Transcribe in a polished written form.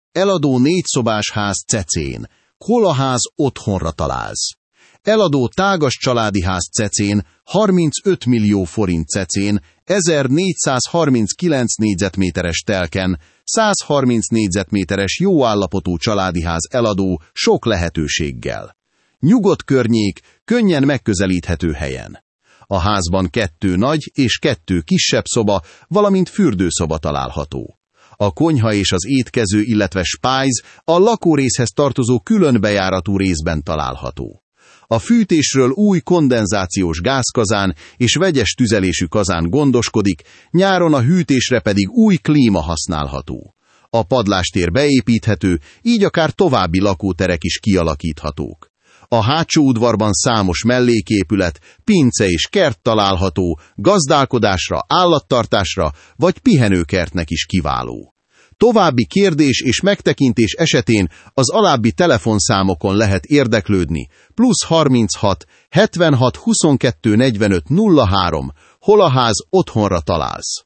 Eladó 4 szobás ház Cecén. Hol a ház otthonra találsz? Eladó tágas családi ház Cecén, 35 millió forint Cecén, 1439 négyzetméteres telken, 130 négyzetméteres jó állapotú családi ház eladó sok lehetőséggel. Nyugodt környék, könnyen megközelíthető helyen. A házban 2 nagy és 2 kisebb szoba, valamint fürdőszoba található. A konyha és az étkező, illetve spájz a lakórészhez tartozó külön bejáratú részben található. A fűtésről új kondenzációs gázkazán és vegyes tüzelésű kazán gondoskodik, nyáron a hűtésre pedig új klíma használható. A padlástér beépíthető, így akár további lakóterek is kialakíthatók. A hátsó udvarban számos melléképület, pince és kert található, gazdálkodásra, állattartásra vagy pihenőkertnek is kiváló. További kérdés és megtekintés esetén az alábbi telefonszámokon lehet érdeklődni: +36 76 22 45 03, hol a ház otthonra találsz.